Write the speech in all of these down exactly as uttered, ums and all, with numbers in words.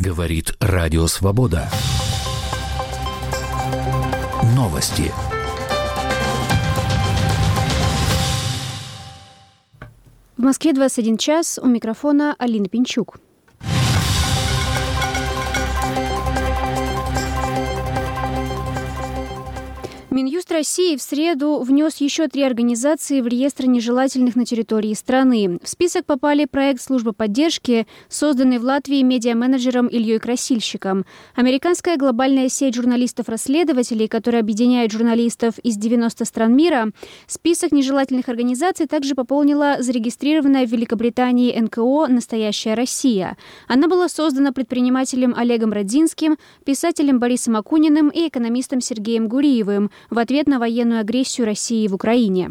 Говорит Радио Свобода. Новости. В Москве двадцать один час. У микрофона Алина Пинчук. Минюст России в среду внес еще три организации в реестр нежелательных на территории страны. В список попали проект службы поддержки, созданный в Латвии медиа-менеджером Ильей Красильщиком, американская глобальная сеть журналистов-расследователей, которая объединяет журналистов из девяноста стран мира. Список нежелательных организаций также пополнила зарегистрированная в Великобритании эн ка о «Настоящая Россия». Она была создана предпринимателем Олегом Родзинским, писателем Борисом Акуниным и экономистом Сергеем Гуриевым в ответ на военную агрессию России в Украине.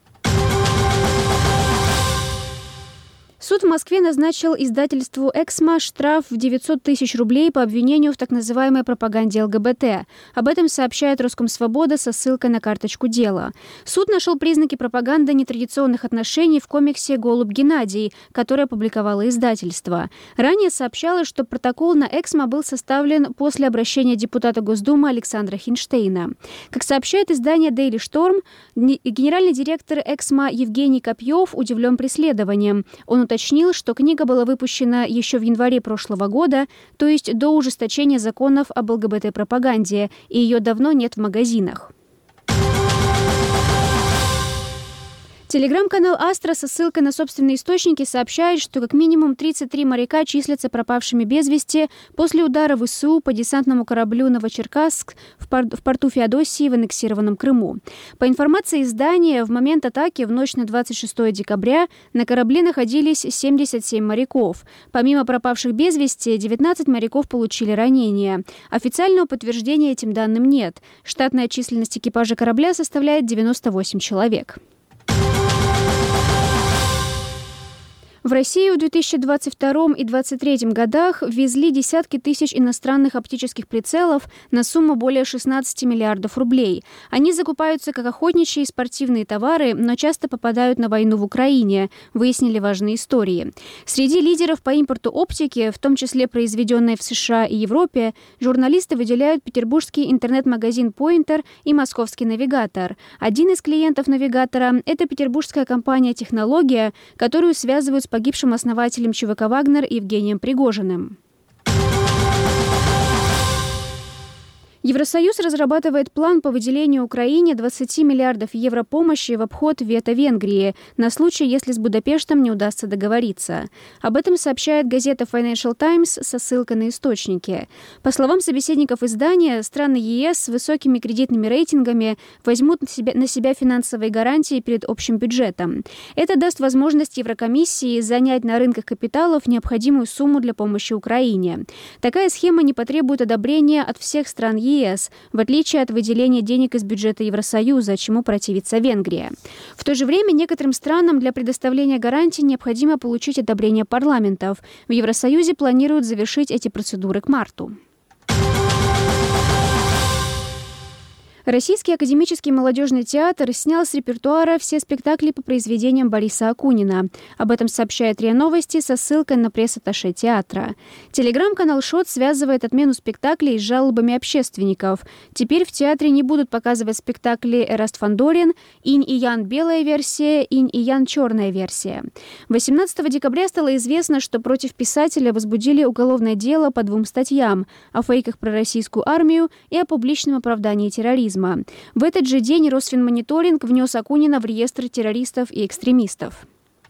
Суд в Москве назначил издательству «Эксмо» штраф в девятьсот тысяч рублей по обвинению в так называемой пропаганде эл гэ бэ тэ. Об этом сообщает «Роскомсвобода» со ссылкой на карточку дела. Суд нашел признаки пропаганды нетрадиционных отношений в комиксе «Голубь Геннадий», который опубликовало издательство. Ранее сообщалось, что протокол на «Эксмо» был составлен после обращения депутата Госдумы Александра Хинштейна. Как сообщает издание «Дейли Шторм», генеральный директор «Эксмо» Евгений Копьев удивлен преследованием. Он уточнил, что книга была выпущена еще в январе прошлого года, то есть до ужесточения законов об эл гэ бэ тэ-пропаганде, и ее давно нет в магазинах. Телеграм-канал «Астра» со ссылкой на собственные источники сообщает, что как минимум тридцать три моряка числятся пропавшими без вести после удара вэ эс у по десантному кораблю «Новочеркасск» в, пор- в порту Феодосии в аннексированном Крыму. По информации издания, в момент атаки в ночь на двадцать шестое декабря на корабле находились семьдесят семь моряков. Помимо пропавших без вести, девятнадцать моряков получили ранения. Официального подтверждения этим данным нет. Штатная численность экипажа корабля составляет девяносто восемь человек. В Россию в две тысячи двадцать втором и две тысячи двадцать третьем годах ввезли десятки тысяч иностранных оптических прицелов на сумму более шестнадцати миллиардов рублей. Они закупаются как охотничьи и спортивные товары, но часто попадают на войну в Украине, выяснили важные истории. Среди лидеров по импорту оптики, в том числе произведенной в США и Европе, журналисты выделяют петербургский интернет-магазин «Поинтер» и московский «Навигатор». Один из клиентов «Навигатора» — это петербургская компания «Технология», которую связывают с погибшим основателем ЧВК «Вагнер» Евгением Пригожиным. Евросоюз разрабатывает план по выделению Украине двадцати миллиардов евро помощи в обход вето Венгрии на случай, если с Будапештом не удастся договориться. Об этом сообщает газета Financial Times со ссылкой на источники. По словам собеседников издания, страны е эс с высокими кредитными рейтингами возьмут на себя, на себя финансовые гарантии перед общим бюджетом. Это даст возможность Еврокомиссии занять на рынках капиталов необходимую сумму для помощи Украине. Такая схема не потребует одобрения от всех стран е эс, в отличие от выделения денег из бюджета Евросоюза, чему противится Венгрия. В то же время некоторым странам для предоставления гарантий необходимо получить одобрение парламентов. В Евросоюзе планируют завершить эти процедуры к марту. Российский академический молодежный театр снял с репертуара все спектакли по произведениям Бориса Акунина. Об этом сообщает РИА Новости со ссылкой на пресс-атташе театра. Телеграм-канал «Шот» связывает отмену спектаклей с жалобами общественников. Теперь в театре не будут показывать спектакли «Эраст Фандорин», «Инь и Ян» белая версия, «Инь и Ян» черная версия. восемнадцатого декабря стало известно, что против писателя возбудили уголовное дело по двум статьям – о фейках про российскую армию и о публичном оправдании терроризма. В этот же день Росфинмониторинг внес Акунина в реестр террористов и экстремистов.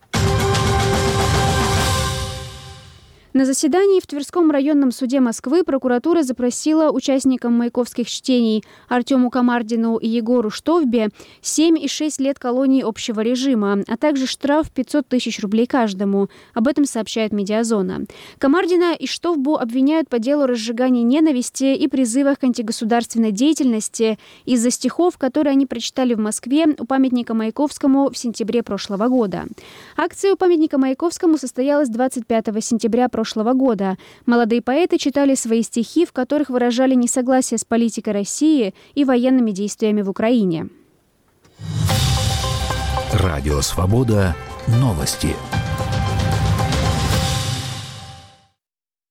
На заседании в Тверском районном суде Москвы прокуратура запросила участникам маяковских чтений Артему Камардину и Егору Штовбе семь и шесть лет колонии общего режима, а также штраф пятьсот тысяч рублей каждому. Об этом сообщает «Медиазона». Камардина и Штовбу обвиняют по делу разжигания ненависти и призывах к антигосударственной деятельности из-за стихов, которые они прочитали в Москве у памятника Маяковскому в сентябре прошлого года. Акция у памятника Маяковскому состоялась двадцать пятого сентября прошлого года. прошлого года. Молодые поэты читали свои стихи, в которых выражали несогласие с политикой России и военными действиями в Украине. Радио «Свобода». Новости.